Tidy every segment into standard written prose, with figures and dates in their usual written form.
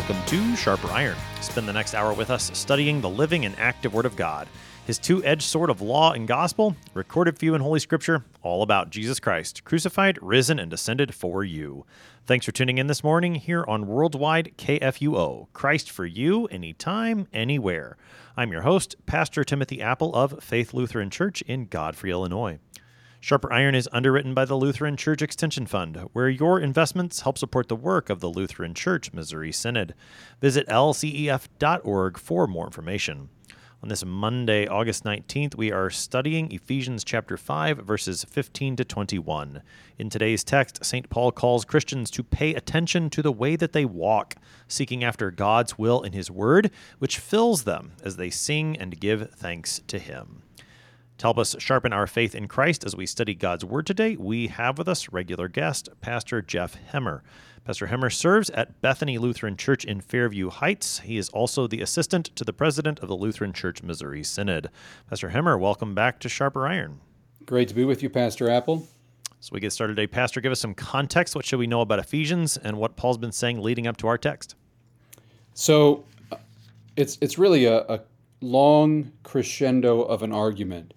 welcome to Sharper Iron. Spend the next hour with us studying the living and active Word of God, His two-edged sword of law and gospel, recorded for you in Holy Scripture, all about Jesus Christ, crucified, risen, and ascended for you. Thanks for tuning in this morning here on Worldwide KFUO, Christ for you, anytime, anywhere. I'm your host, Pastor Timothy Apple of Faith Lutheran Church in Godfrey, Illinois. Sharper Iron is underwritten by the Lutheran Church Extension Fund, where your investments help support the work of the Lutheran Church Missouri Synod. Visit lcef.org for more information. On this Monday, August 19th, we are studying Ephesians chapter 5, verses 15 to 21. In today's text, St. Paul calls Christians to pay attention to the way that they walk, seeking after God's will in His Word, which fills them as they sing and give thanks to Him. To help us sharpen our faith in Christ as we study God's Word today, we have with us regular guest, Pastor Jeff Hemmer. Pastor Hemmer serves at Bethany Lutheran Church in Fairview Heights. He is also the assistant to the president of the Lutheran Church Missouri Synod. Pastor Hemmer, welcome back to Sharper Iron. Great to be with you, Pastor Apple. So we get started today. Pastor, give us some context. What should we know about Ephesians and what Paul's been saying leading up to our text? So it's really a long crescendo of an argument.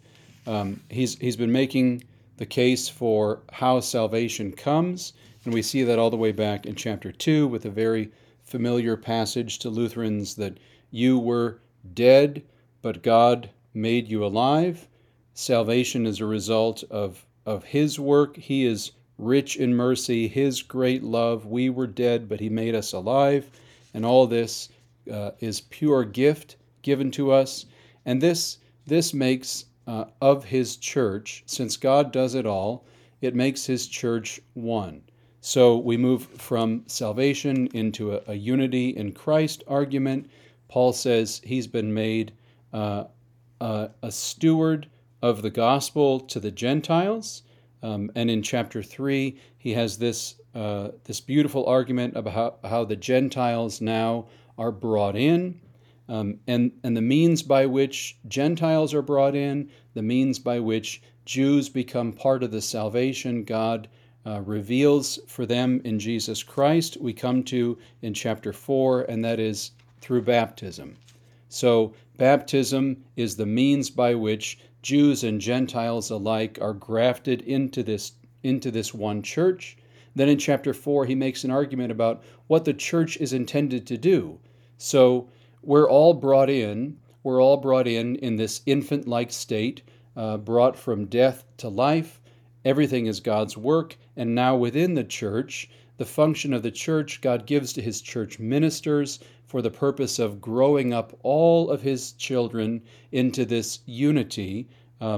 He's been making the case for how salvation comes, and we see that all the way back in chapter 2 with a very familiar passage to Lutherans that you were dead, but God made you alive. Salvation is a result of His work. He is rich in mercy, His great love. We were dead, but He made us alive, and all this is pure gift given to us, and this makes of His church, since God does it all, it makes His church one. So we move from salvation into a unity in Christ argument. Paul says he's been made a steward of the gospel to the Gentiles. And in chapter 3, he has this beautiful argument about how the Gentiles now are brought in. And the means by which Gentiles are brought in, the means by which Jews become part of the salvation God reveals for them in Jesus Christ, we come to in chapter 4, and that is through baptism. So baptism is the means by which Jews and Gentiles alike are grafted into this one church. Then in chapter 4, he makes an argument about what the church is intended to do. So we're all brought in this infant-like state, brought from death to life. Everything is God's work, and now within the church, the function of the church God gives to His church ministers for the purpose of growing up all of His children into this unity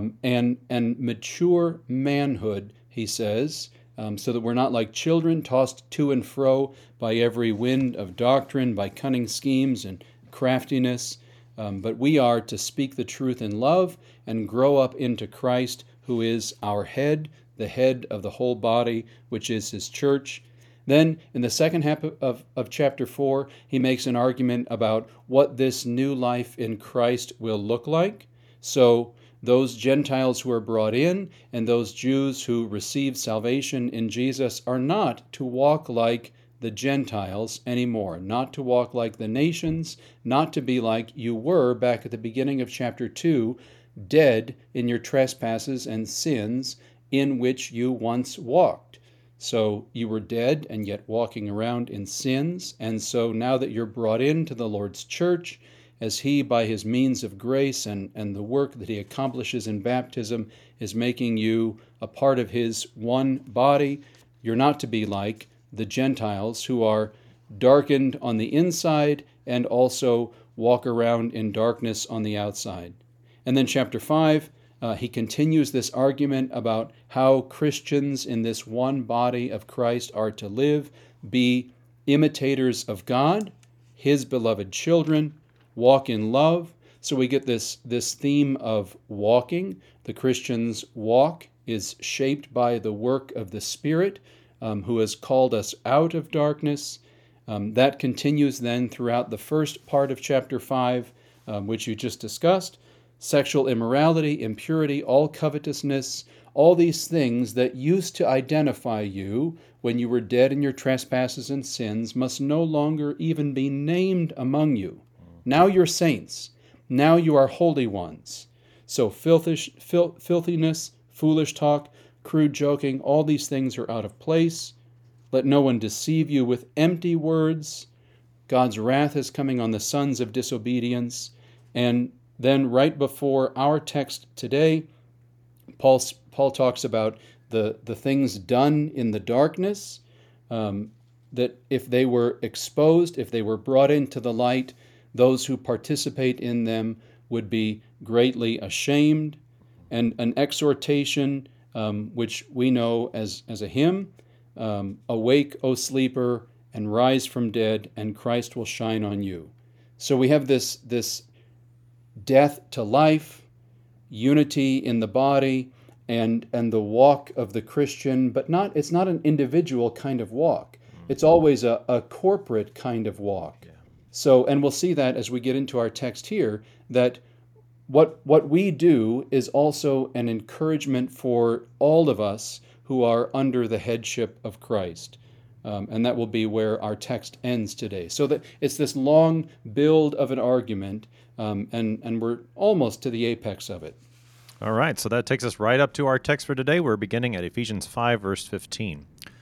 and mature manhood, he says, so that we're not like children tossed to and fro by every wind of doctrine, by cunning schemes and craftiness, but we are to speak the truth in love and grow up into Christ, who is our head, the head of the whole body, which is His church. Then, in the second half of chapter 4, he makes an argument about what this new life in Christ will look like. So, those Gentiles who are brought in and those Jews who receive salvation in Jesus are not to walk like the Gentiles anymore, not to walk like the nations, not to be like you were back at the beginning of chapter 2, dead in your trespasses and sins in which you once walked. So you were dead and yet walking around in sins, and so now that you're brought into the Lord's church, as He, by His means of grace and the work that He accomplishes in baptism, is making you a part of His one body, you're not to be like the Gentiles who are darkened on the inside and also walk around in darkness on the outside. And then chapter 5, he continues this argument about how Christians in this one body of Christ are to live, be imitators of God, His beloved children, walk in love. So we get this theme of walking. The Christian's walk is shaped by the work of the Spirit, who has called us out of darkness. That continues then throughout the first part of chapter 5, which you just discussed. Sexual immorality, impurity, all covetousness, all these things that used to identify you when you were dead in your trespasses and sins must no longer even be named among you. Now you're saints. Now you are holy ones. So filthiness, foolish talk, crude joking, all these things are out of place. Let no one deceive you with empty words. God's wrath is coming on the sons of disobedience. And then right before our text today, Paul talks about the things done in the darkness, that if they were exposed, if they were brought into the light, those who participate in them would be greatly ashamed. And an exhortation, which we know as a hymn, awake, O sleeper, and rise from dead, and Christ will shine on you. So we have this death to life, unity in the body, and the walk of the Christian, but it's not an individual kind of walk. It's always a corporate kind of walk. Yeah. So, and we'll see that as we get into our text here, that what we do is also an encouragement for all of us who are under the headship of Christ. And that will be where our text ends today. So that it's this long build of an argument, and we're almost to the apex of it. All right, so that takes us right up to our text for today. We're beginning at Ephesians 5, verse 15.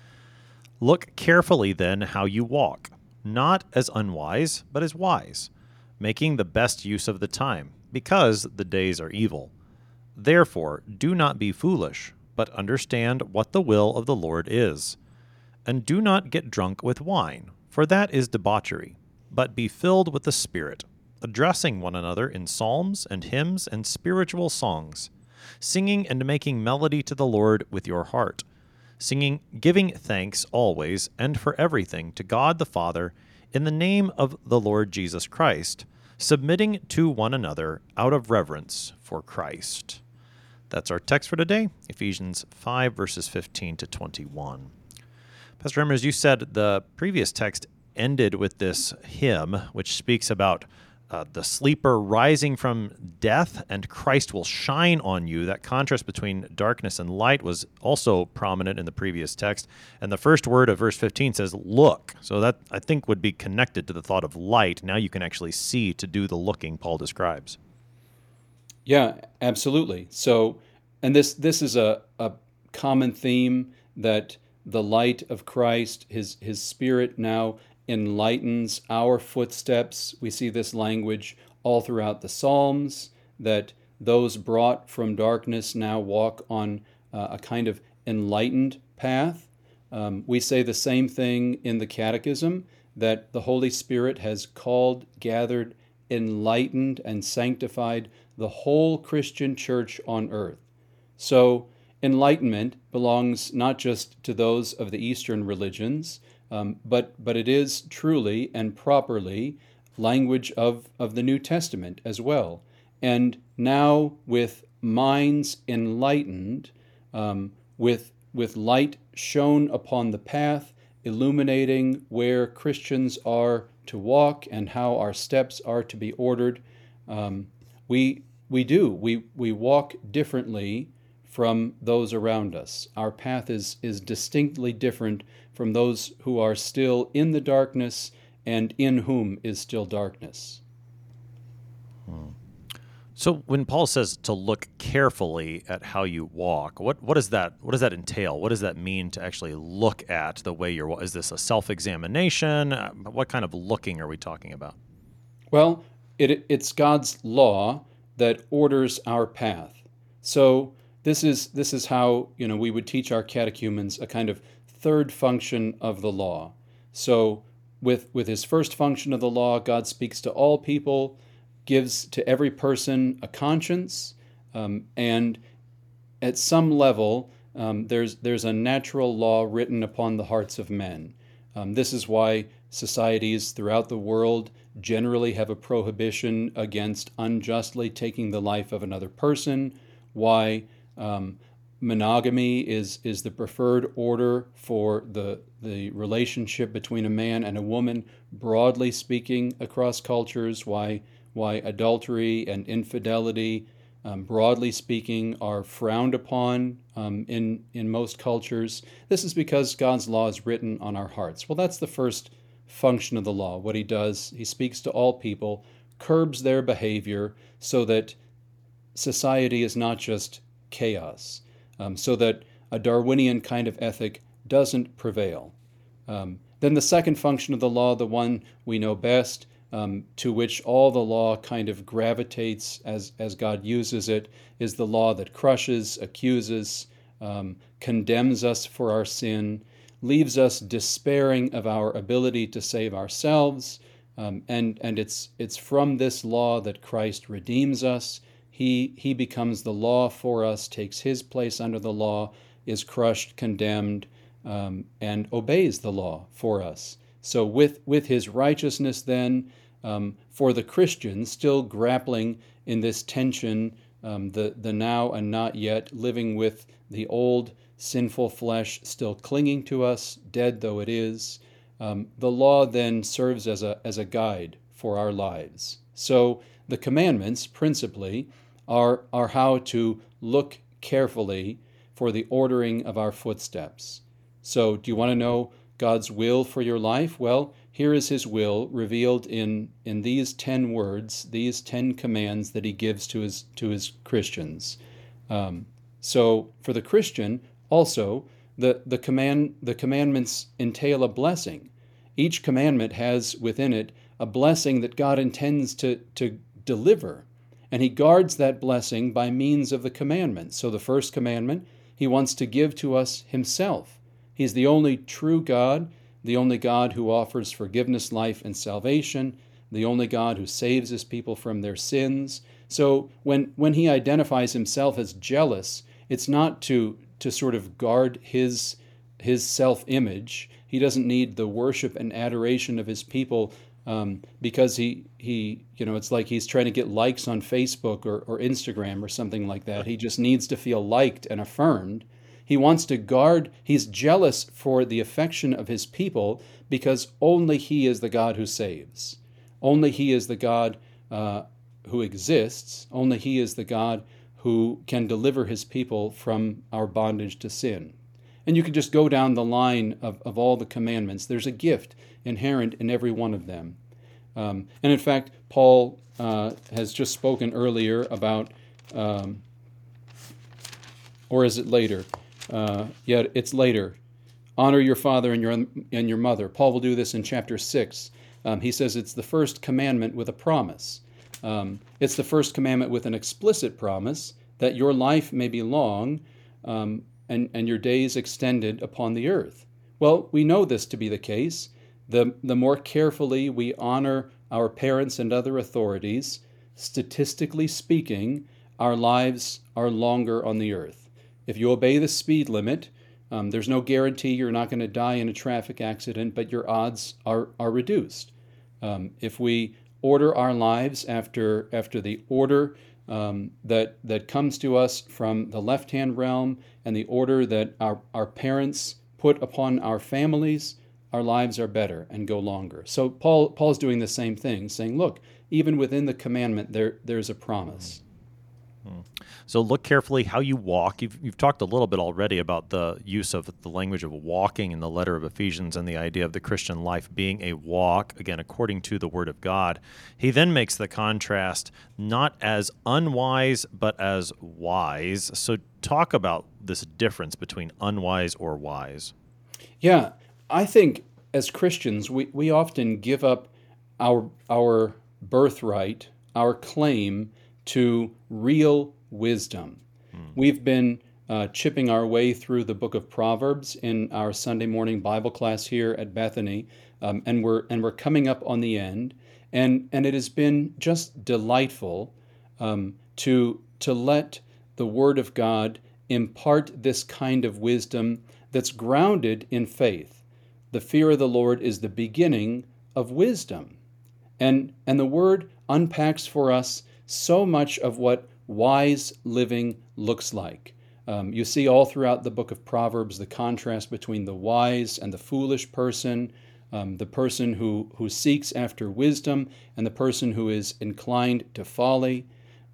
Look carefully then how you walk, not as unwise, but as wise, making the best use of the time, because the days are evil. Therefore, do not be foolish, but understand what the will of the Lord is. And do not get drunk with wine, for that is debauchery, but be filled with the Spirit, addressing one another in psalms and hymns and spiritual songs, singing and making melody to the Lord with your heart, giving thanks always and for everything to God the Father in the name of the Lord Jesus Christ, submitting to one another out of reverence for Christ. That's our text for today, Ephesians 5, verses 15 to 21. Pastor Emmer, as you said, the previous text ended with this hymn, which speaks about the sleeper rising from death and Christ will shine on you. That contrast between darkness and light was also prominent in the previous text. And the first word of verse 15 says, look. So that, I think, would be connected to the thought of light. Now you can actually see to do the looking Paul describes. Yeah, absolutely. So, and this is a common theme, that the light of Christ, his Spirit now enlightens our footsteps. We see this language all throughout the Psalms, that those brought from darkness now walk on a kind of enlightened path. We say the same thing in the Catechism, that the Holy Spirit has called, gathered, enlightened, and sanctified the whole Christian church on earth. So enlightenment belongs not just to those of the Eastern religions, but it is truly and properly language of the New Testament as well. And now with minds enlightened, with light shone upon the path, illuminating where Christians are to walk and how our steps are to be ordered, we walk differently from those around us. Our path is distinctly different from those who are still in the darkness and in whom is still darkness. So when Paul says to look carefully at how you walk, what does that entail? What does that mean to actually look at the way you're? Is this a self-examination? What kind of looking are we talking about? Well, it's God's law that orders our path. So this is how we would teach our catechumens a kind of third function of the law. So with his first function of the law, God speaks to all people, gives to every person a conscience, and at some level, there's a natural law written upon the hearts of men. This is why societies throughout the world generally have a prohibition against unjustly taking the life of another person, why monogamy is the preferred order for the relationship between a man and a woman, broadly speaking, across cultures, why adultery and infidelity broadly speaking, are frowned upon in most cultures. This is because God's law is written on our hearts. Well, that's the first function of the law. What he does, he speaks to all people, curbs their behavior so that society is not just chaos, so that a Darwinian kind of ethic doesn't prevail. Then the second function of the law, the one we know best, to which all the law kind of gravitates as God uses it, is the law that crushes, accuses, condemns us for our sin, leaves us despairing of our ability to save ourselves, and it's from this law that Christ redeems us. He becomes the law for us, takes his place under the law, is crushed, condemned, and obeys the law for us. So with his righteousness then, for the Christian still grappling in this tension, the now and not yet, living with the old sinful flesh still clinging to us, dead though it is, the law then serves as a guide for our lives. So the commandments, principally, are how to look carefully for the ordering of our footsteps. So do you want to know God's will for your life? Well, here is his will revealed in these 10 words, these 10 commands that he gives to his Christians. So for the Christian, also, the commandments entail a blessing. Each commandment has within it a blessing that God intends to deliver. And he guards that blessing by means of the commandments. So the first commandment, he wants to give to us himself. He's the only true God, the only God who offers forgiveness, life, and salvation, the only God who saves his people from their sins. So when he identifies himself as jealous, it's not to sort of guard his self-image. He doesn't need the worship and adoration of his people because he it's like he's trying to get likes on Facebook or Instagram or something like that. He just needs to feel liked and affirmed. He wants to guard, he's jealous for the affection of his people because only he is the God who saves. Only he is the God who exists. Only he is the God who can deliver his people from our bondage to sin. And you can just go down the line of all the commandments. There's a gift inherent in every one of them. And in fact, Paul has just spoken earlier about, or is it later? It's later. Honor your father and your mother. Paul will do this in chapter 6. He says it's the first commandment with a promise. It's the first commandment with an explicit promise that your life may be long and your days extended upon the earth. Well, we know this to be the case. The more carefully we honor our parents and other authorities, statistically speaking, our lives are longer on the earth. If you obey the speed limit, there's no guarantee you're not going to die in a traffic accident, but your odds are reduced. If we order our lives after the order that comes to us from the left-hand realm and the order that our parents put upon our families, our lives are better and go longer. So Paul's doing the same thing, saying, look, even within the commandment, there's a promise. So look carefully how you walk. You've talked a little bit already about the use of the language of walking in the letter of Ephesians and the idea of the Christian life being a walk, again, according to the Word of God. He then makes the contrast not as unwise, but as wise. So talk about this difference between unwise or wise. Yeah, I think as Christians, we often give up our birthright, our claim to real wisdom. We've been chipping our way through the book of Proverbs in our Sunday morning Bible class here at Bethany, and we're coming up on the end, and it has been just delightful to let the Word of God impart this kind of wisdom that's grounded in faith. The fear of the Lord is the beginning of wisdom, and the Word unpacks for us so much of what wise living looks like. You see all throughout the book of Proverbs the contrast between the wise and the foolish person, the person who seeks after wisdom and the person who is inclined to folly.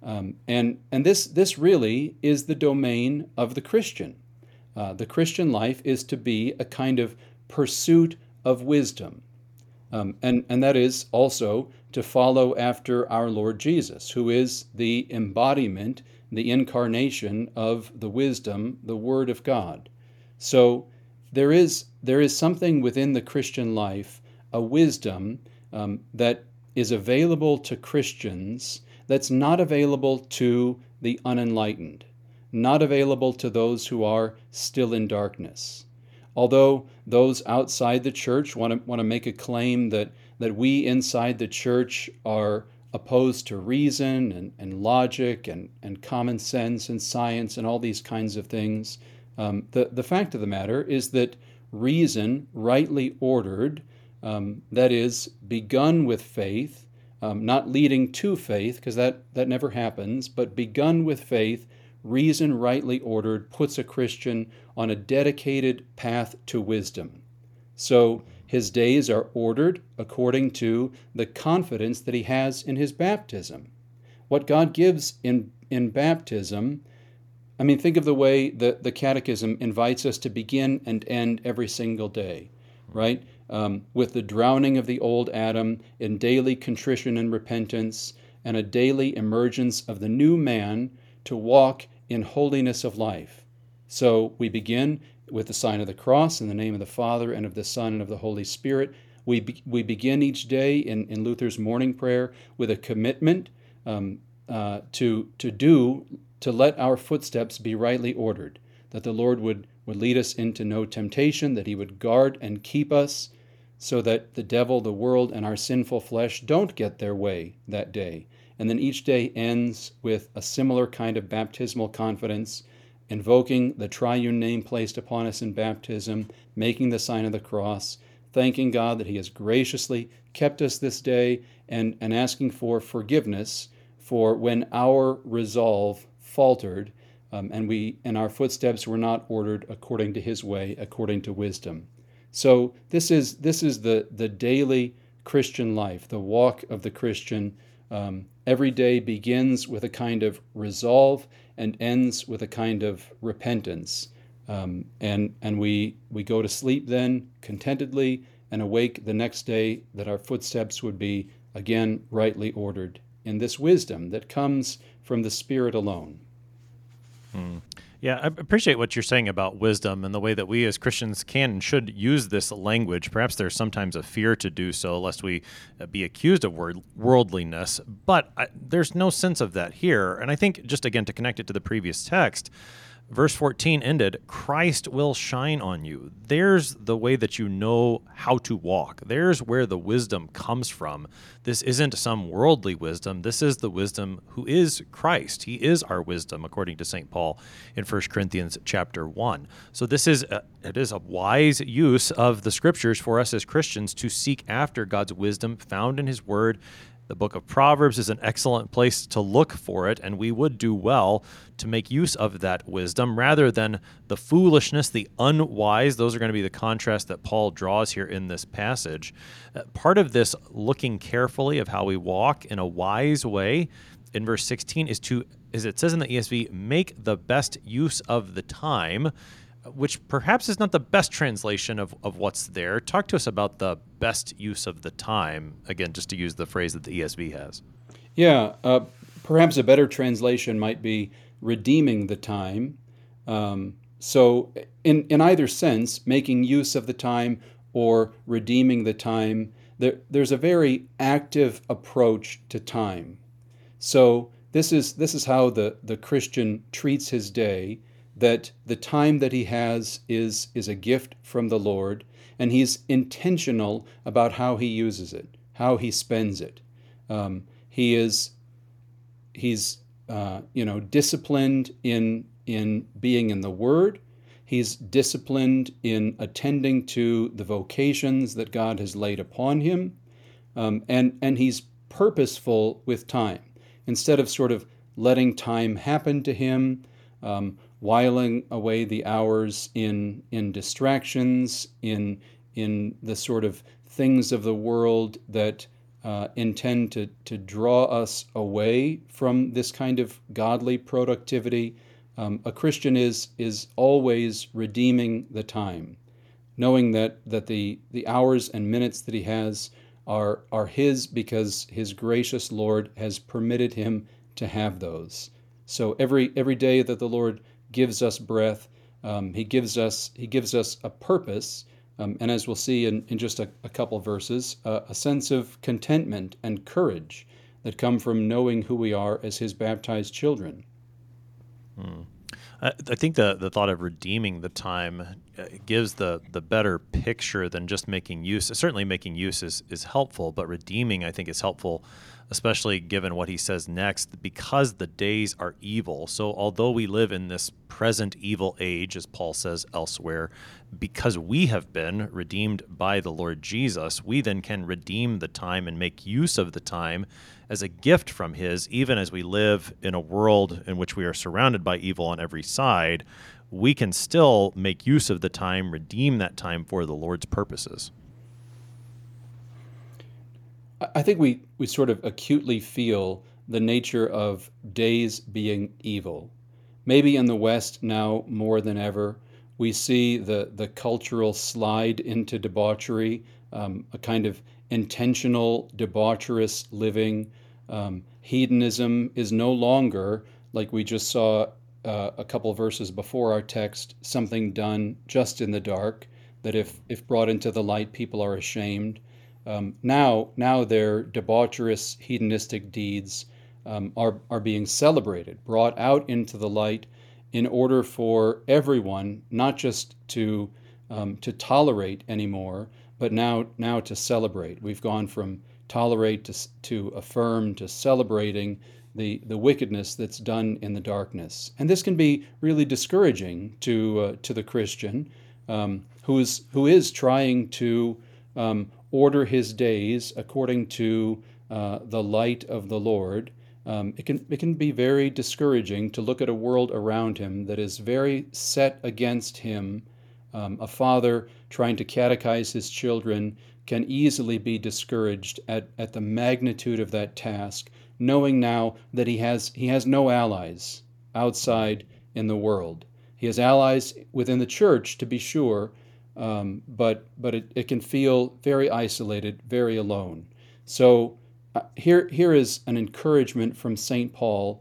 And this really is the domain of the Christian. The Christian life is to be a kind of pursuit of wisdom. And that is also to follow after our Lord Jesus, who is the embodiment, the incarnation of the wisdom, the Word of God. So there is something within the Christian life, a wisdom that is available to Christians that's not available to the unenlightened, not available to those who are still in darkness. Although those outside the church want to make a claim that we inside the church are opposed to reason and logic and common sense and science and all these kinds of things, the fact of the matter is that reason, rightly ordered, that is, begun with faith, not leading to faith, because that never happens, but begun with faith, reason rightly ordered puts a Christian on a dedicated path to wisdom. So his days are ordered according to the confidence that he has in his baptism. What God gives in baptism, I mean, think of the way the Catechism invites us to begin and end every single day, right? With the drowning of the old Adam in daily contrition and repentance, and a daily emergence of the new man to walk in holiness of life. So we begin with the sign of the cross in the name of the Father and of the Son and of the Holy Spirit. We begin each day in Luther's morning prayer with a commitment to let our footsteps be rightly ordered, that the Lord would lead us into no temptation, that he would guard and keep us so that the devil, the world, and our sinful flesh don't get their way that day. And then each day ends with a similar kind of baptismal confidence, invoking the triune name placed upon us in baptism, making the sign of the cross, thanking God that he has graciously kept us this day, and asking for forgiveness for when our resolve faltered and our footsteps were not ordered according to his way, according to wisdom. So this is the daily Christian life, the walk of the Christian. Every day begins with a kind of resolve and ends with a kind of repentance. And we go to sleep then contentedly and awake the next day that our footsteps would be again rightly ordered in this wisdom that comes from the Spirit alone. Yeah, I appreciate what you're saying about wisdom and the way that we as Christians can and should use this language. Perhaps there's sometimes a fear to do so, lest we be accused of worldliness. But there's no sense of that here. And I think, just again, to connect it to the previous text, verse 14 ended, Christ will shine on you. There's the way that you know how to walk. There's where the wisdom comes from. This isn't some worldly wisdom. This is the wisdom who is Christ. He is our wisdom, according to St. Paul in 1 Corinthians chapter 1. So this is it is a wise use of the Scriptures for us as Christians to seek after God's wisdom found in his Word. The book of Proverbs is an excellent place to look for it, and we would do well to make use of that wisdom rather than the foolishness, the unwise. Those are going to be the contrast that Paul draws here in this passage. Part of this looking carefully of how we walk in a wise way in verse 16 is to, as it says in the ESV, make the best use of the time, which perhaps is not the best translation of what's there. Talk to us about the best use of the time, again, just to use the phrase that the ESV has. Yeah, perhaps a better translation might be redeeming the time. So in either sense, making use of the time or redeeming the time, there's a very active approach to time. So this is how the Christian treats his day, that the time that he has is a gift from the Lord, and he's intentional about how he uses it, how he spends it. He's disciplined in being in the Word. He's disciplined in attending to the vocations that God has laid upon him, and he's purposeful with time instead of sort of letting time happen to him. Whiling away the hours in distractions, in the sort of things of the world that intend to draw us away from this kind of godly productivity. A Christian is always redeeming the time, knowing that the hours and minutes that he has are his because his gracious Lord has permitted him to have those. So every day that the Lord gives us breath, he gives us a purpose, and as we'll see in just a couple of verses, a sense of contentment and courage that come from knowing who we are as his baptized children. I think the thought of redeeming the time gives the better picture than just making use. Certainly making use is helpful, but redeeming, I think, is helpful, especially given what he says next, because the days are evil. So although we live in this present evil age, as Paul says elsewhere, because we have been redeemed by the Lord Jesus, we then can redeem the time and make use of the time as a gift from his, even as we live in a world in which we are surrounded by evil on every side. We can still make use of the time, redeem that time for the Lord's purposes. I think we sort of acutely feel the nature of days being evil. Maybe in the West now more than ever, we see the cultural slide into debauchery, a kind of intentional debaucherous living. Hedonism is no longer, like we just saw a couple verses before our text, something done just in the dark, that if brought into the light, people are ashamed. Now their debaucherous hedonistic deeds are being celebrated, brought out into the light, in order for everyone not just to tolerate anymore, but now to celebrate. We've gone from tolerate to affirm to celebrating the wickedness that's done in the darkness, and this can be really discouraging to the Christian who is trying to order his days according to the light of the Lord. It can be very discouraging to look at a world around him that is very set against him. A father trying to catechize his children can easily be discouraged at the magnitude of that task, knowing now that he has no allies outside in the world. He has allies within the church, to be sure, but it can feel very isolated, very alone. So here is an encouragement from St. Paul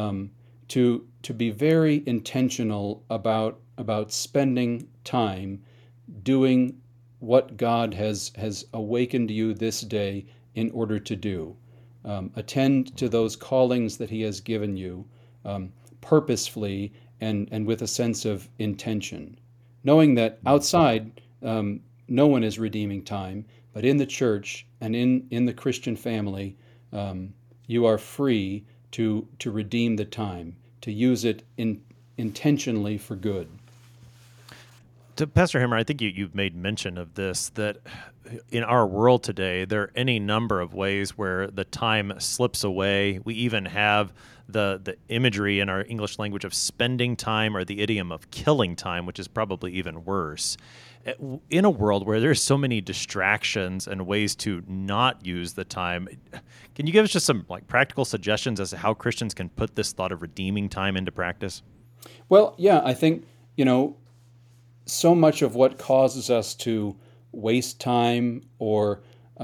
to be very intentional about spending time doing what God has awakened you this day in order to do. Attend to those callings that he has given you purposefully and with a sense of intention, knowing that outside no one is redeeming time, but in the church and in the Christian family, you are free to redeem the time, to use it intentionally for good. To Pastor Hammer, I think you've made mention of this, that in our world today, there are any number of ways where the time slips away. We even have the imagery in our English language of spending time, or the idiom of killing time, which is probably even worse. In a world where there's so many distractions and ways to not use the time, can you give us just some practical suggestions as to how Christians can put this thought of redeeming time into practice? Well, yeah, I think, so much of what causes us to waste time or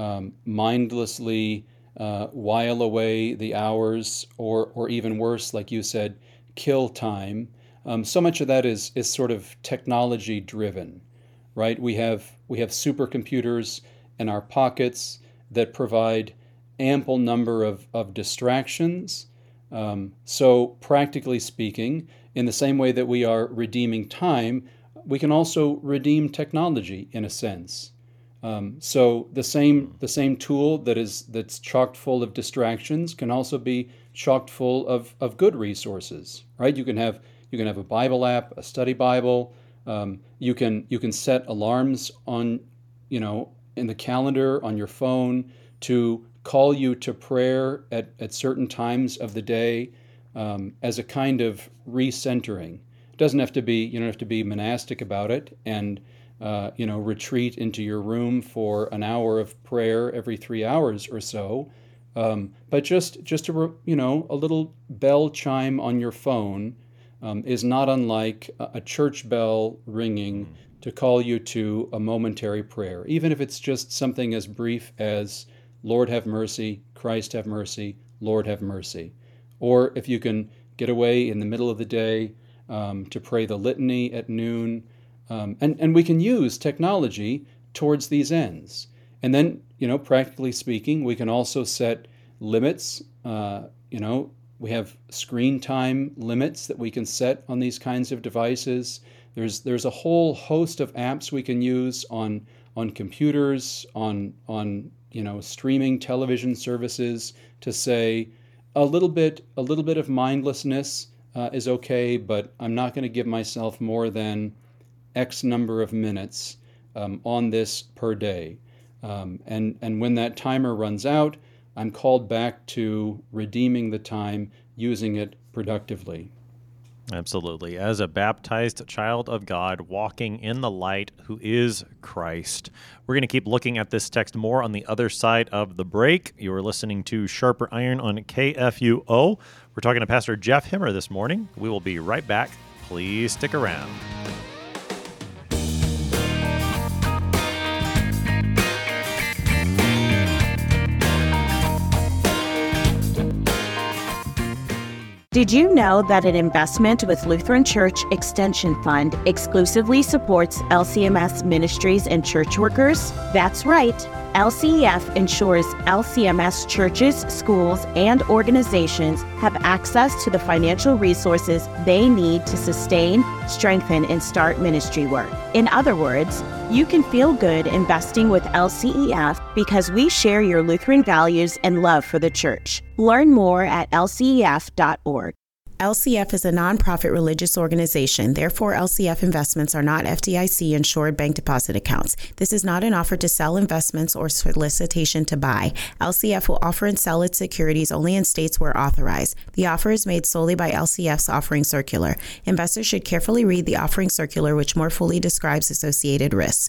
mindlessly while away the hours, or even worse, like you said, kill time. So much of that is sort of technology driven, right? We have supercomputers in our pockets that provide ample number of distractions. So practically speaking, in the same way that we are redeeming time, we can also redeem technology in a sense. So the same tool that's chocked full of distractions can also be chocked full of good resources, right? You can have a Bible app, a study Bible. You can set alarms on, in the calendar on your phone to call you to prayer at certain times of the day, as a kind of recentering. It doesn't have to be, you don't have to be monastic about it, and retreat into your room for an hour of prayer every 3 hours or so. But just a little bell chime on your phone is not unlike a church bell ringing to call you to a momentary prayer, even if it's just something as brief as Lord have mercy, Christ have mercy, Lord have mercy. Or if you can get away in the middle of the day to pray the litany at noon. And we can use technology towards these ends. And then, practically speaking, we can also set limits. We have screen time limits that we can set on these kinds of devices. There's a whole host of apps we can use on computers, on streaming television services to say a little bit of mindlessness is okay, but I'm not going to give myself more than X number of minutes on this per day. And when that timer runs out, I'm called back to redeeming the time, using it productively. Absolutely. As a baptized child of God, walking in the light who is Christ. We're going to keep looking at this text more on the other side of the break. You are listening to Sharper Iron on KFUO. We're talking to Pastor Jeff Himmer this morning. We will be right back. Please stick around. Did you know that an investment with Lutheran Church Extension Fund exclusively supports LCMS ministries and church workers? That's right. LCEF ensures LCMS churches, schools, and organizations have access to the financial resources they need to sustain, strengthen, and start ministry work. In other words, you can feel good investing with LCEF because we share your Lutheran values and love for the church. Learn more at lcef.org. LCF is a nonprofit religious organization. Therefore, LCF investments are not FDIC-insured bank deposit accounts. This is not an offer to sell investments or solicitation to buy. LCF will offer and sell its securities only in states where authorized. The offer is made solely by LCF's offering circular. Investors should carefully read the offering circular, which more fully describes associated risks.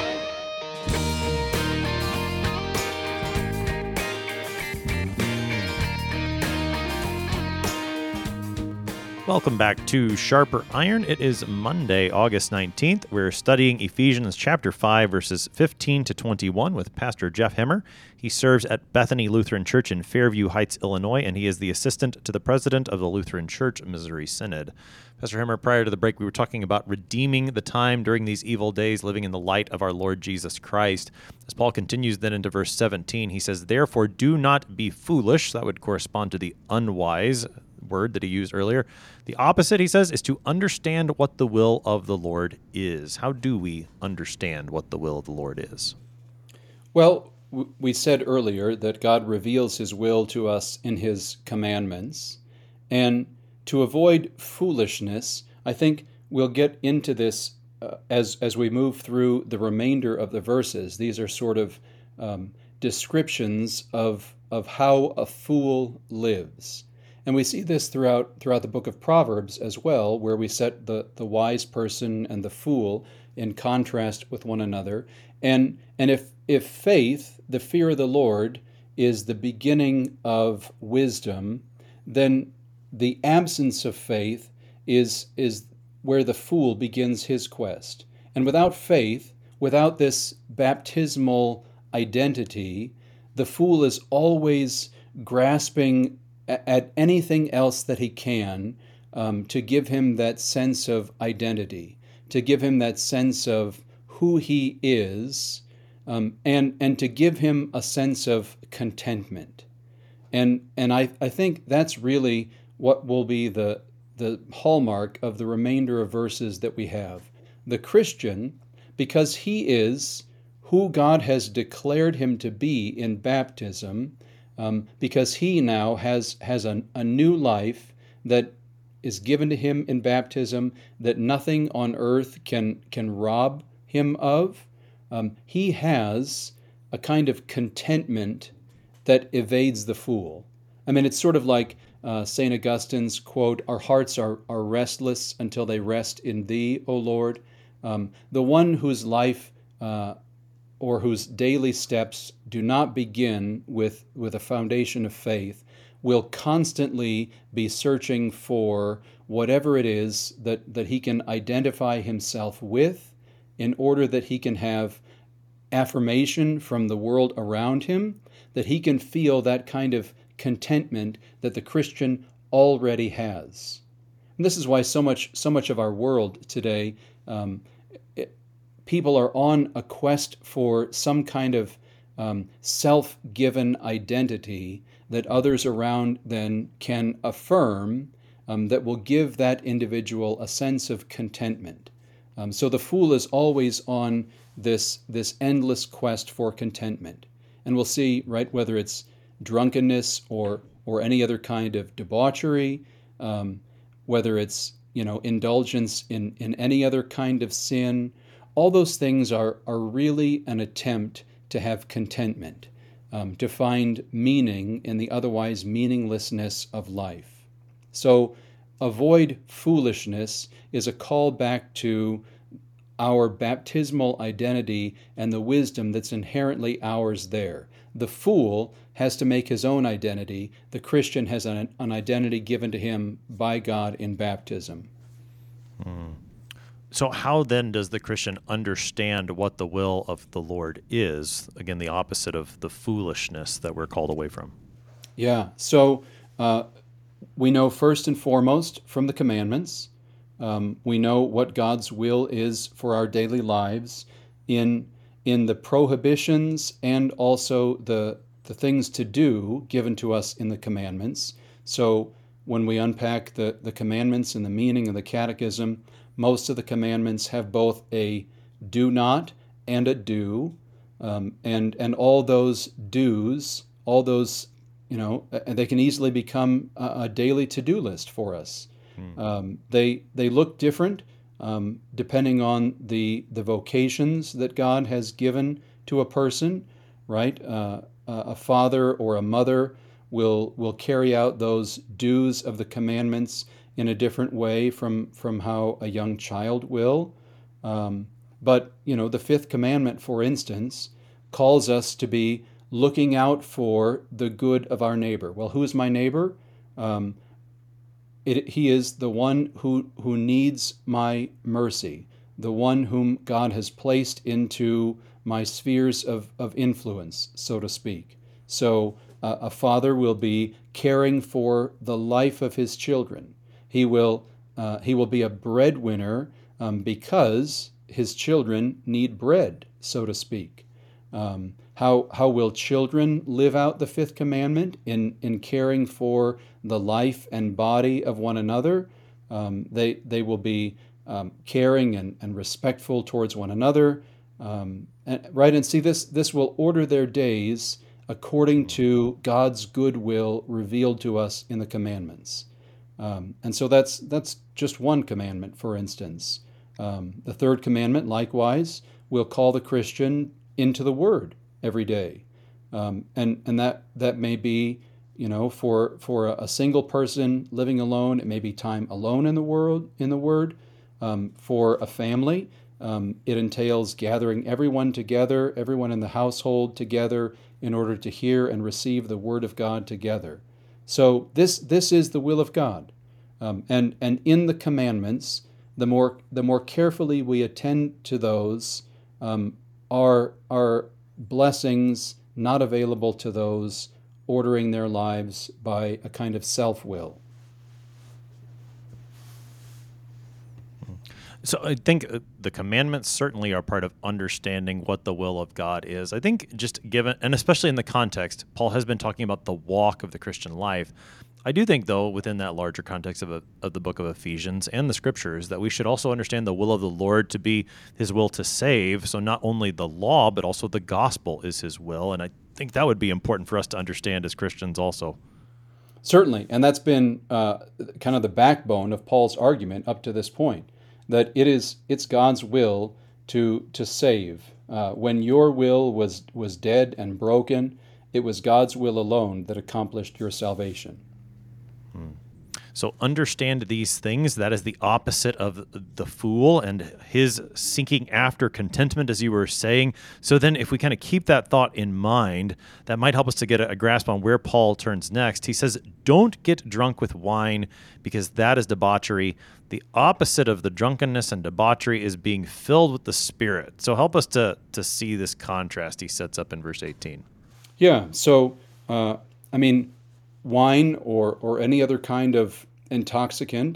Welcome back to Sharper Iron. It is Monday, August 19th. We're studying Ephesians chapter 5, verses 15 to 21 with Pastor Jeff Himmer. He serves at Bethany Lutheran Church in Fairview Heights, Illinois, and he is the assistant to the president of the Lutheran Church Missouri Synod. Pastor Himmer, prior to the break, we were talking about redeeming the time during these evil days, living in the light of our Lord Jesus Christ. As Paul continues then into verse 17, he says, "Therefore do not be foolish." That would correspond to the unwise word that he used earlier. The opposite, he says, is to understand what the will of the Lord is. How do we understand what the will of the Lord is? Well, we said earlier that God reveals his will to us in his commandments. And to avoid foolishness, I think we'll get into this as we move through the remainder of the verses. These are sort of descriptions of how a fool lives. And we see this throughout the book of Proverbs as well, where we set the wise person and the fool in contrast with one another. And if faith, the fear of the Lord, is the beginning of wisdom, then the absence of faith is where the fool begins his quest. And without faith, without this baptismal identity, the fool is always grasping at anything else that he can to give him that sense of identity, to give him that sense of who he is, and to give him a sense of contentment. And I think that's really what will be the hallmark of the remainder of verses that we have. The Christian, because he is who God has declared him to be in baptism, because he now has a new life that is given to him in baptism that nothing on earth can rob him of. He has a kind of contentment that evades the fool. I mean, it's sort of like St. Augustine's quote, "Our hearts are restless until they rest in thee, O Lord." The one whose life or whose daily steps do not begin with a foundation of faith will constantly be searching for whatever it is that he can identify himself with in order that he can have affirmation from the world around him, that he can feel that kind of contentment that the Christian already has. And this is why so much of our world today, people are on a quest for some kind of self-given identity that others around then can affirm, that will give that individual a sense of contentment. So the fool is always on this endless quest for contentment. And we'll see, right, whether it's drunkenness or any other kind of debauchery, whether it's, indulgence in any other kind of sin, all those things are really an attempt to have contentment, to find meaning in the otherwise meaninglessness of life. So avoid foolishness is a call back to our baptismal identity and the wisdom that's inherently ours there. The fool has to make his own identity. The Christian has an identity given to him by God in baptism. So how then does the Christian understand what the will of the Lord is? Again, the opposite of the foolishness that we're called away from. Yeah, so we know first and foremost from the commandments. We know what God's will is for our daily lives in the prohibitions and also the things to do given to us in the commandments. So when we unpack the commandments and the meaning of the catechism, most of the commandments have both a do not and a do, and all those do's, all those, they can easily become a daily to-do list for us. They look different depending on the vocations that God has given to a person, right? A father or a mother will carry out those dues of the commandments in a different way from how a young child will. But, the fifth commandment, for instance, calls us to be looking out for the good of our neighbor. Well, who is my neighbor? He is the one who needs my mercy, the one whom God has placed into my spheres of influence, so to speak. So a father will be caring for the life of his children. He will be a breadwinner because his children need bread, so to speak. How will children live out the fifth commandment in caring for the life and body of one another? They will be caring and respectful towards one another, right? And see, this will order their days according to God's good will revealed to us in the commandments. And so that's just one commandment, for instance. The third commandment, likewise, will call the Christian into the Word every day. And that may be, for a single person living alone, it may be time alone in the Word. For a family, it entails gathering everyone together, everyone in the household together, in order to hear and receive the Word of God together. So this is the will of God. And in the commandments, the more carefully we attend to those, are blessings not available to those ordering their lives by a kind of self-will. So I think the commandments certainly are part of understanding what the will of God is. I think just given, and especially in the context, Paul has been talking about the walk of the Christian life. I do think, though, within that larger context of the book of Ephesians and the Scriptures, that we should also understand the will of the Lord to be His will to save. So not only the law, but also the gospel is His will. And I think that would be important for us to understand as Christians also. Certainly, and that's been kind of the backbone of Paul's argument up to this point, that it's God's will to save. When your will was dead and broken, it was God's will alone that accomplished your salvation. So understand these things. That is the opposite of the fool and his seeking after contentment, as you were saying. So then if we kind of keep that thought in mind, that might help us to get a grasp on where Paul turns next. He says, don't get drunk with wine because that is debauchery. The opposite of the drunkenness and debauchery is being filled with the Spirit. So help us to see this contrast he sets up in verse 18. Yeah, so, wine or any other kind of intoxicant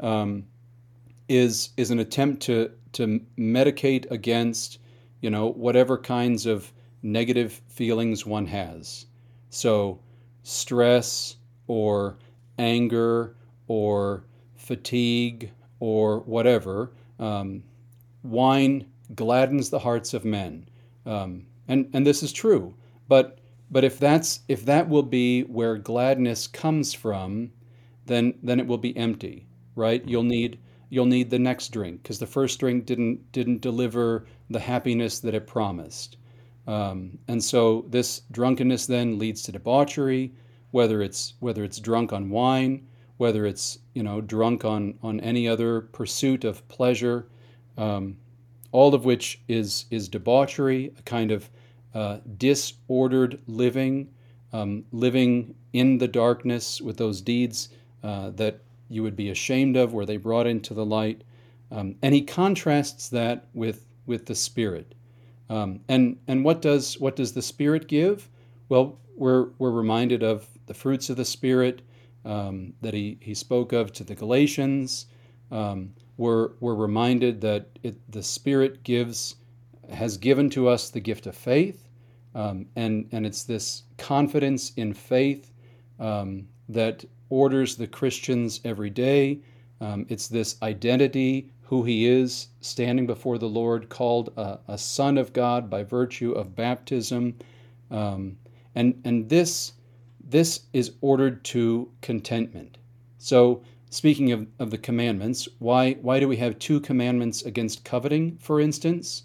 is an attempt to medicate against, whatever kinds of negative feelings one has. So stress or anger or fatigue or whatever, wine gladdens the hearts of men, and this is true. But if that will be where gladness comes from, then it will be empty, right? You'll need the next drink because the first drink didn't deliver the happiness that it promised, and so this drunkenness then leads to debauchery, whether it's drunk on wine, whether it's drunk on any other pursuit of pleasure, all of which is debauchery, a kind of disordered living, living in the darkness with those deeds that you would be ashamed of, were they brought into the light. And he contrasts that with the Spirit. And what does the Spirit give? Well, we're reminded of the fruits of the Spirit that he spoke of to the Galatians. We're reminded that the Spirit has given to us the gift of faith, and it's this confidence in faith that orders the Christians every day. It's this identity, who he is, standing before the Lord, called a son of God by virtue of baptism, and this is ordered to contentment. So, speaking of the commandments, why do we have 2 commandments against coveting, for instance?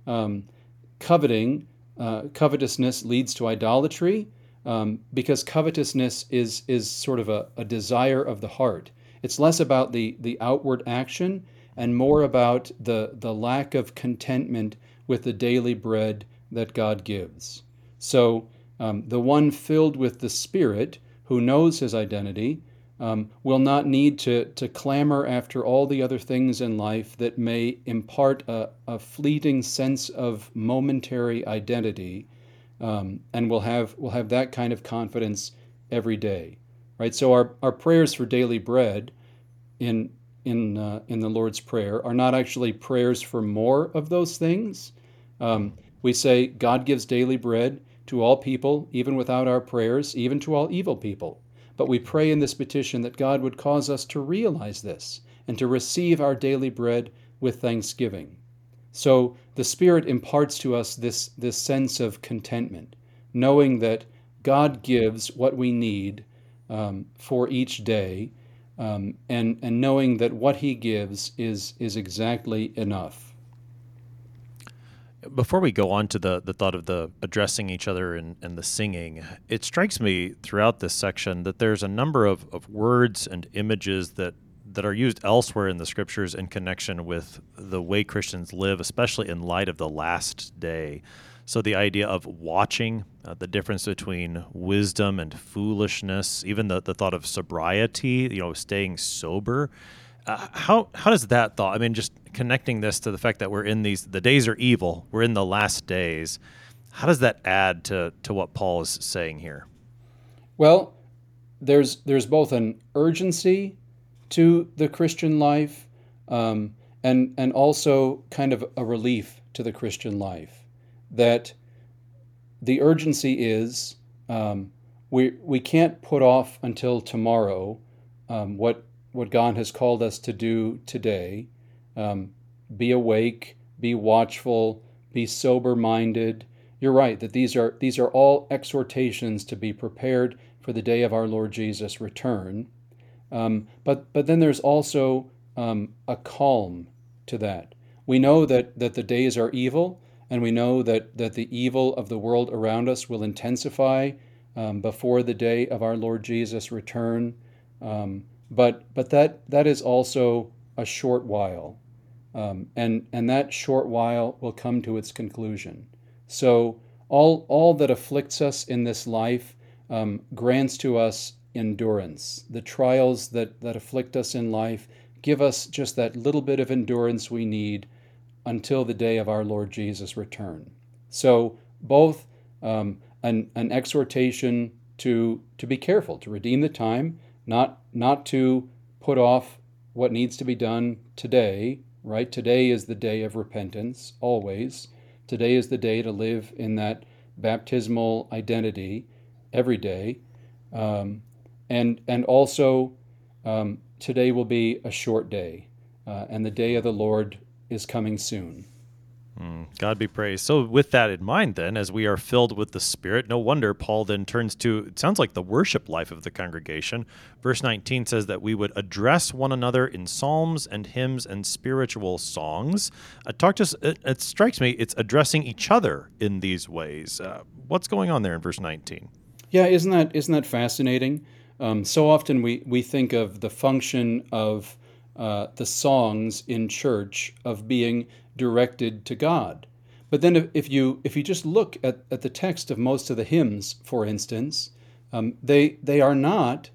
Covetousness leads to idolatry, because covetousness is sort of a desire of the heart. It's less about the outward action and more about the lack of contentment with the daily bread that God gives. So the one filled with the Spirit, who knows his identity, will not need to clamor after all the other things in life that may impart a fleeting sense of momentary identity, and will have that kind of confidence every day, right? So our prayers for daily bread in the Lord's Prayer are not actually prayers for more of those things. We say God gives daily bread to all people, even without our prayers, even to all evil people. But we pray in this petition that God would cause us to realize this and to receive our daily bread with thanksgiving. So the Spirit imparts to us this sense of contentment, knowing that God gives what we need for each day, and knowing that what he gives is exactly enough. Before we go on to the thought of the addressing each other and the singing, it strikes me throughout this section that there's a number of words and images that are used elsewhere in the Scriptures in connection with the way Christians live, especially in light of the last day. So the idea of watching, the difference between wisdom and foolishness, even the thought of sobriety, staying sober. How does that thought, just connecting this to the fact that we're in the days are evil, we're in the last days, how does that add to what Paul is saying here? Well, there's both an urgency to the Christian life, and also kind of a relief to the Christian life. That the urgency is we can't put off until tomorrow what God has called us to do today. Be awake, be watchful, be sober-minded. You're right that these are all exhortations to be prepared for the day of our Lord Jesus' return. But then there's also a calm to that. We know that the days are evil, and we know that the evil of the world around us will intensify before the day of our Lord Jesus' return. but that is also a short while, and that short while will come to its conclusion. So all that afflicts us in this life grants to us endurance. The trials that afflict us in life give us just that little bit of endurance we need until the day of our Lord Jesus' return. So both an exhortation to be careful, to redeem the time, not to put off what needs to be done today, right? Today is the day of repentance, always. Today is the day to live in that baptismal identity every day. And also, today will be a short day, and the day of the Lord is coming soon. God be praised. So with that in mind then, as we are filled with the Spirit, no wonder Paul then turns to, it sounds like the worship life of the congregation. Verse 19 says that we would address one another in psalms and hymns and spiritual songs. It strikes me, it's addressing each other in these ways. What's going on there in verse 19? Yeah, isn't that fascinating? So often we think of the function of the songs in church of being directed to God. But then if you just look at the text of most of the hymns, for instance, they are not,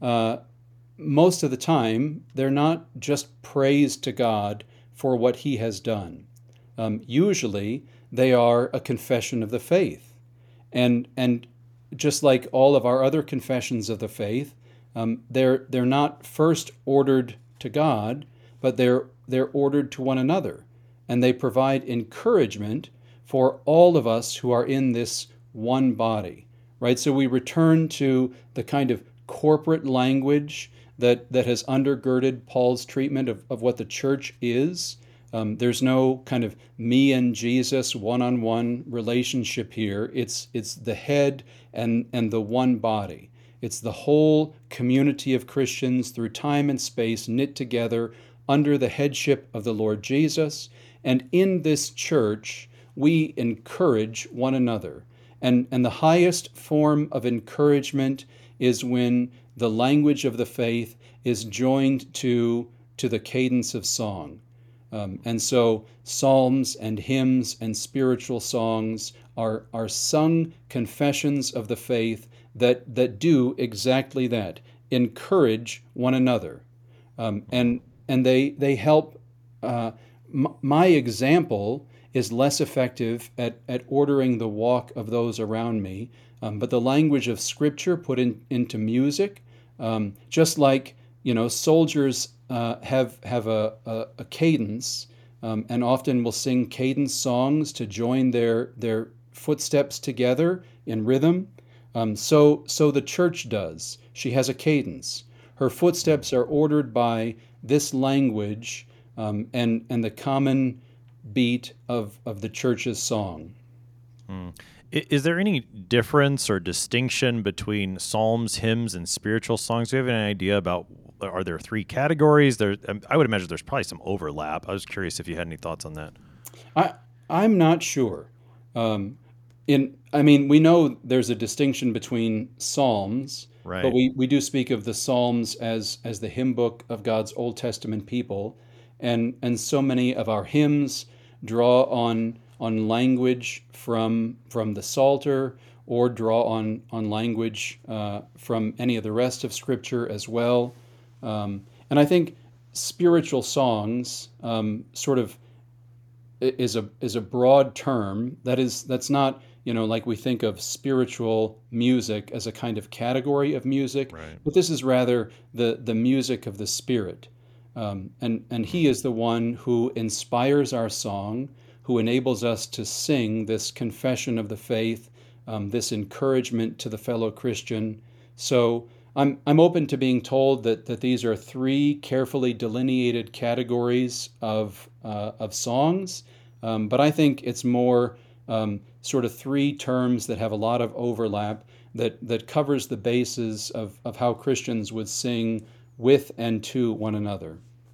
most of the time, they're not just praise to God for what he has done. Usually they are a confession of the faith. And just like all of our other confessions of the faith, they're not first ordered to God, but they're ordered to one another. And they provide encouragement for all of us who are in this one body, right? So we return to the kind of corporate language that has undergirded Paul's treatment of what the church is. There's no kind of me and Jesus one-on-one relationship here. It's the head and the one body. It's the whole community of Christians through time and space knit together under the headship of the Lord Jesus. And in this church, we encourage one another. And the highest form of encouragement is when the language of the faith is joined to the cadence of song. And so psalms and hymns and spiritual songs are sung confessions of the faith that do exactly that, encourage one another. And they help. My example is less effective at ordering the walk of those around me, but the language of Scripture put into music, just like soldiers have a cadence, and often will sing cadence songs to join their footsteps together in rhythm. So the church does. She has a cadence. Her footsteps are ordered by this language and the common beat of the church's song. Is there any difference or distinction between psalms, hymns, and spiritual songs? Do you have any idea about, are there three categories? I would imagine there's probably some overlap. I was curious if you had any thoughts on that. I'm not sure. We know there's a distinction between psalms, right, but we do speak of the Psalms as the hymn book of God's Old Testament people. And so many of our hymns draw on language from the Psalter, or draw on language from any of the rest of Scripture as well. And I think spiritual songs sort of is a broad term. That's not like we think of spiritual music as a kind of category of music, right, but this is rather the music of the Spirit. And he is the one who inspires our song, who enables us to sing this confession of the faith, this encouragement to the fellow Christian. So I'm open to being told that these are three carefully delineated categories of songs, but I think it's more sort of three terms that have a lot of overlap that covers the basis of how Christians would sing with and to one another.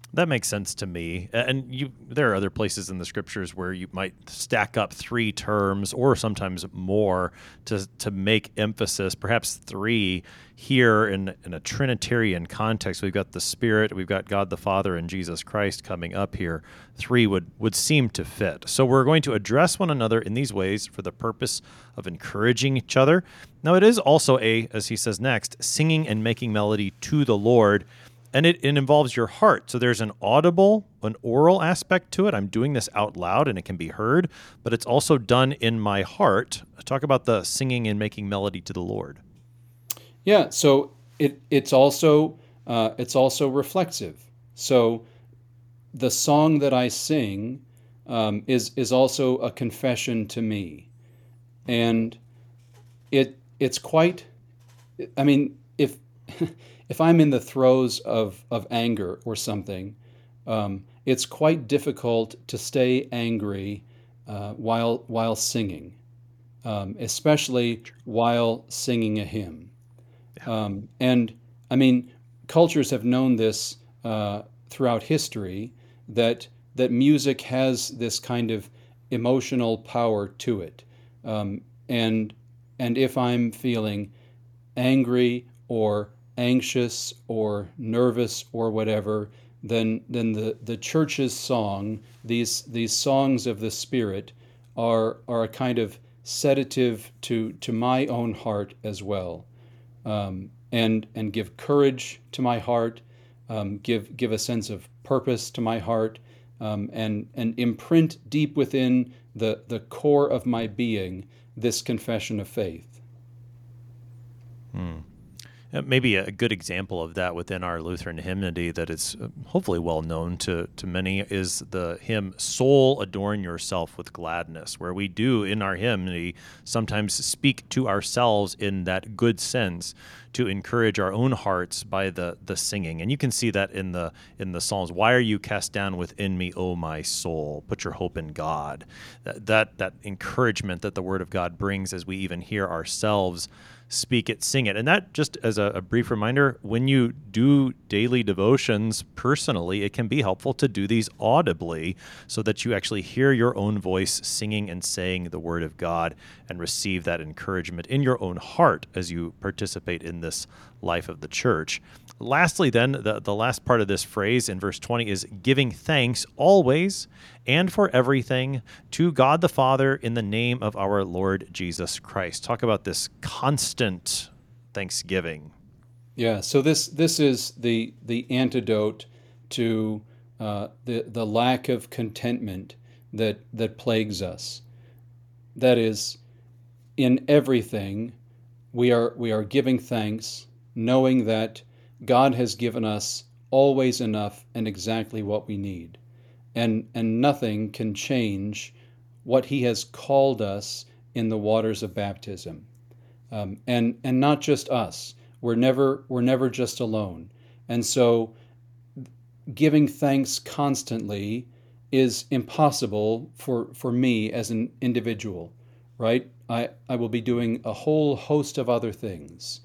That makes sense to me. And there are other places in the scriptures where you might stack up three terms or sometimes more to make emphasis, perhaps three. Here in a Trinitarian context, we've got the Spirit, we've got God the Father, and Jesus Christ coming up here. Three would seem to fit. So we're going to address one another in these ways for the purpose of encouraging each other. Now it is also as he says next, singing and making melody to the Lord. And it involves your heart. So there's an oral aspect to it. I'm doing this out loud and it can be heard, but it's also done in my heart. Talk about the singing and making melody to the Lord. Yeah, so it's also reflexive. So the song that I sing is also a confession to me, and it's quite. I mean, if I'm in the throes of anger or something, it's quite difficult to stay angry while singing, especially while singing a hymn. And I mean, cultures have known this throughout history, that music has this kind of emotional power to it. And if I'm feeling angry or anxious or nervous or whatever, then the church's song, these songs of the Spirit, are a kind of sedative to my own heart as well, and give courage to my heart, give a sense of purpose to my heart, and imprint deep within the core of my being this confession of faith. Maybe a good example of that within our Lutheran hymnody that is hopefully well known to many is the hymn, Soul Adorn Yourself with Gladness, where we do in our hymnody sometimes speak to ourselves in that good sense to encourage our own hearts by the singing. And you can see that in the Psalms. Why are you cast down within me, O my soul? Put your hope in God. That encouragement that the Word of God brings as we even hear ourselves speak it, sing it. And that, just as a brief reminder, when you do daily devotions personally, it can be helpful to do these audibly so that you actually hear your own voice singing and saying the Word of God and receive that encouragement in your own heart as you participate in this life of the church. Lastly, then, the last part of this phrase in verse 20 is giving thanks always and for everything to God the Father in the name of our Lord Jesus Christ. Talk about this constant thanksgiving. Yeah, so this is the antidote to the lack of contentment that plagues us. That is, in everything, we are giving thanks, knowing that God has given us always enough and exactly what we need. And nothing can change what He has called us in the waters of baptism. And not just us. We're never just alone. And so giving thanks constantly is impossible for me as an individual, right? I will be doing a whole host of other things.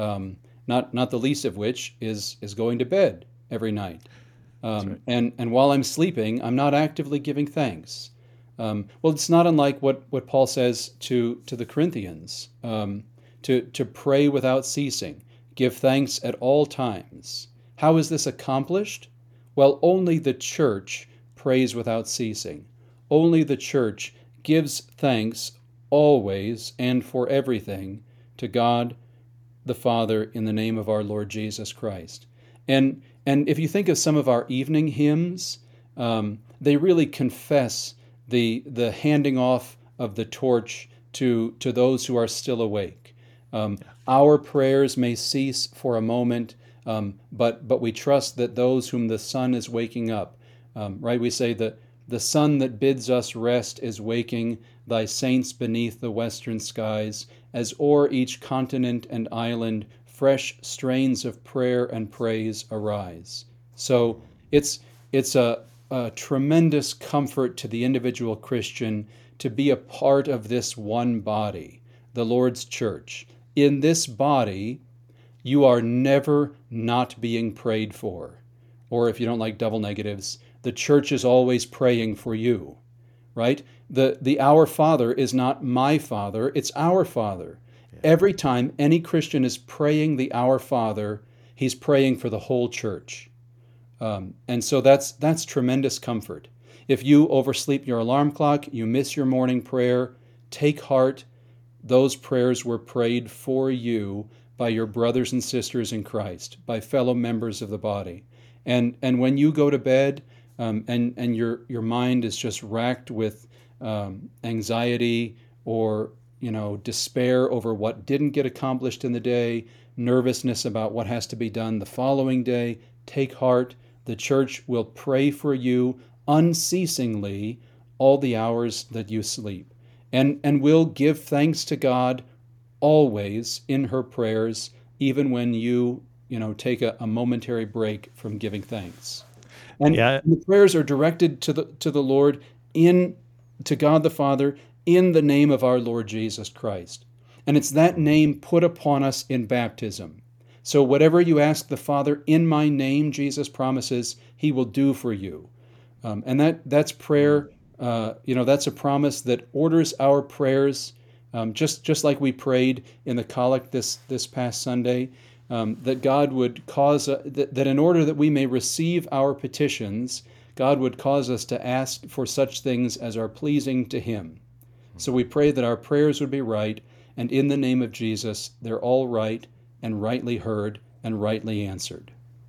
Not the least of which is going to bed every night. Right. And while I'm sleeping, I'm not actively giving thanks. Well, it's not unlike what Paul says to the Corinthians, to pray without ceasing, give thanks at all times. How is this accomplished? Well, only the church prays without ceasing. Only the church gives thanks always and for everything to God the Father in the name of our Lord Jesus Christ. And if you think of some of our evening hymns, they really confess the handing off of the torch to those who are still awake. Our prayers may cease for a moment, but we trust that those whom the sun is waking up, right? We say that the sun that bids us rest is waking thy saints beneath the western skies, as o'er each continent and island fresh strains of prayer and praise arise. So it's a tremendous comfort to the individual Christian to be a part of this one body, the Lord's church. In this body, you are never not being prayed for, or if you don't like double negatives, the church is always praying for you, right? The Our Father is not my Father, it's our Father. Yeah. Every time any Christian is praying the Our Father, he's praying for the whole church. And so that's tremendous comfort. If you oversleep your alarm clock, you miss your morning prayer, take heart. Those prayers were prayed for you by your brothers and sisters in Christ, by fellow members of the body. And when you go to bed and your mind is just racked with anxiety or despair over what didn't get accomplished in the day, nervousness about what has to be done the following day, take heart. The church will pray for you unceasingly all the hours that you sleep, and will give thanks to God always in her prayers, even when you take a momentary break from giving thanks. And the prayers are directed to the Lord, to God the Father, in the name of our Lord Jesus Christ. And it's that name put upon us in baptism. So whatever you ask the Father in my name, Jesus promises he will do for you. And that's prayer. That's a promise that orders our prayers, just like we prayed in the collect this past Sunday, that God would cause that in order that we may receive our petitions, God would cause us to ask for such things as are pleasing to him. So we pray that our prayers would be right, and in the name of Jesus, they're all right and rightly heard and rightly answered.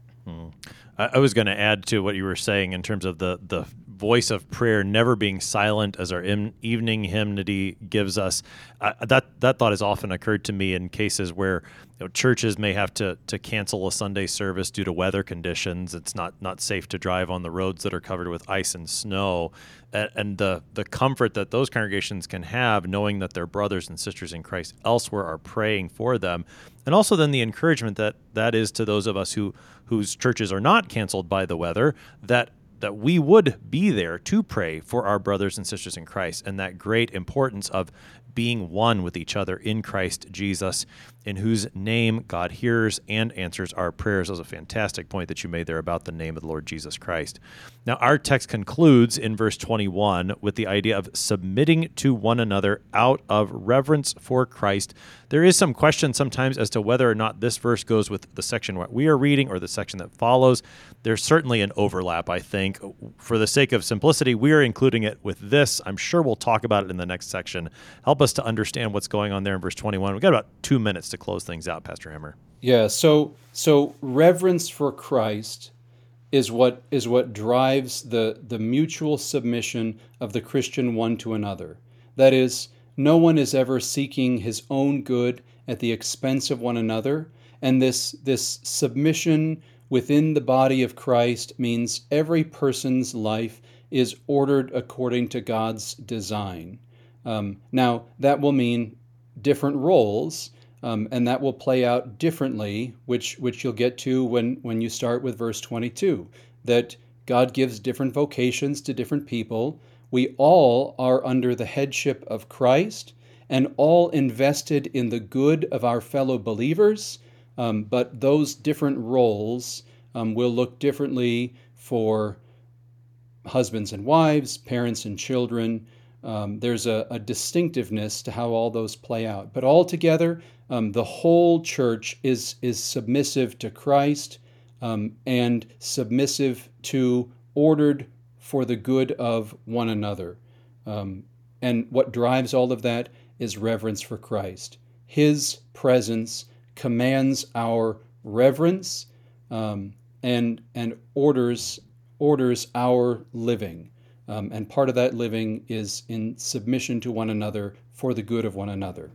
I was going to add to what you were saying in terms of the voice of prayer never being silent, as our evening hymnody gives us. That thought has often occurred to me in cases where churches may have to cancel a Sunday service due to weather conditions. It's not safe to drive on the roads that are covered with ice and snow. And the comfort that those congregations can have knowing that their brothers and sisters in Christ elsewhere are praying for them. And also then the encouragement that is to those of us whose churches are not canceled by the weather, that we would be there to pray for our brothers and sisters in Christ, and that great importance of being one with each other in Christ Jesus, in whose name God hears and answers our prayers. That was a fantastic point that you made there about the name of the Lord Jesus Christ. Now, our text concludes in verse 21 with the idea of submitting to one another out of reverence for Christ. There is some question sometimes as to whether or not this verse goes with the section what we are reading or the section that follows. There's certainly an overlap, I think. For the sake of simplicity, we are including it with this. I'm sure we'll talk about it in the next section. Help us to understand what's going on there in verse 21. We've got about 2 minutes to close things out, Pastor Hemmer. Yeah, so reverence for Christ is what drives the mutual submission of the Christian one to another. That is, no one is ever seeking his own good at the expense of one another, and this submission within the body of Christ means every person's life is ordered according to God's design. Now, that will mean different roles, and that will play out differently, which you'll get to when you start with verse 22, that God gives different vocations to different people. We all are under the headship of Christ and all invested in the good of our fellow believers, but those different roles will look differently for husbands and wives, parents and children. There's a distinctiveness to how all those play out. But altogether, the whole church is submissive to Christ and submissive to, ordered for the good of one another. And what drives all of that is reverence for Christ. His presence commands our reverence and orders our living. And part of that living is in submission to one another for the good of one another.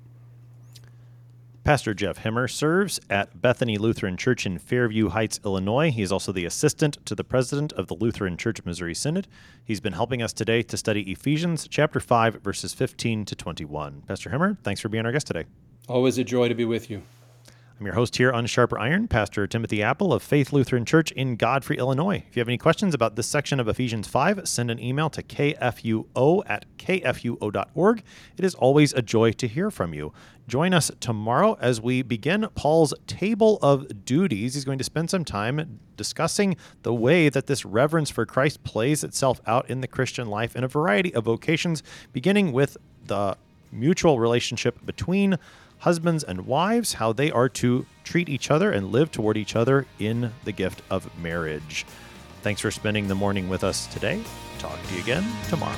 Pastor Jeff Hemmer serves at Bethany Lutheran Church in Fairview Heights, Illinois. He is also the assistant to the president of the Lutheran Church of Missouri Synod. He's been helping us today to study Ephesians chapter 5, verses 15 to 21. Pastor Hemmer, thanks for being our guest today. Always a joy to be with you. I'm your host here on Sharper Iron, Pastor Timothy Apple of Faith Lutheran Church in Godfrey, Illinois. If you have any questions about this section of Ephesians 5, send an email to kfuo@kfuo.org. It is always a joy to hear from you. Join us tomorrow as we begin Paul's Table of Duties. He's going to spend some time discussing the way that this reverence for Christ plays itself out in the Christian life in a variety of vocations, beginning with the mutual relationship between husbands and wives, how they are to treat each other and live toward each other in the gift of marriage. Thanks for spending the morning with us today. Talk to you again tomorrow.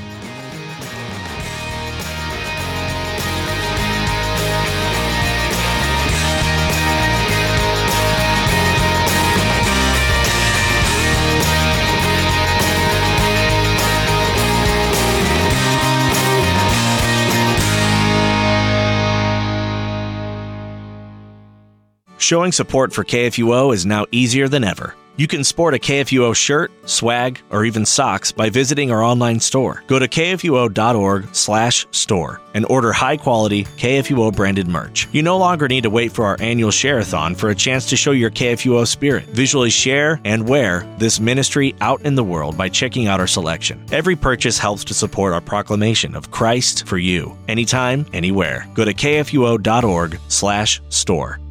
Showing support for KFUO is now easier than ever. You can sport a KFUO shirt, swag, or even socks by visiting our online store. Go to kfuo.org/store and order high-quality KFUO-branded merch. You no longer need to wait for our annual share-a-thon for a chance to show your KFUO spirit. Visually share and wear this ministry out in the world by checking out our selection. Every purchase helps to support our proclamation of Christ for you, anytime, anywhere. Go to kfuo.org/store.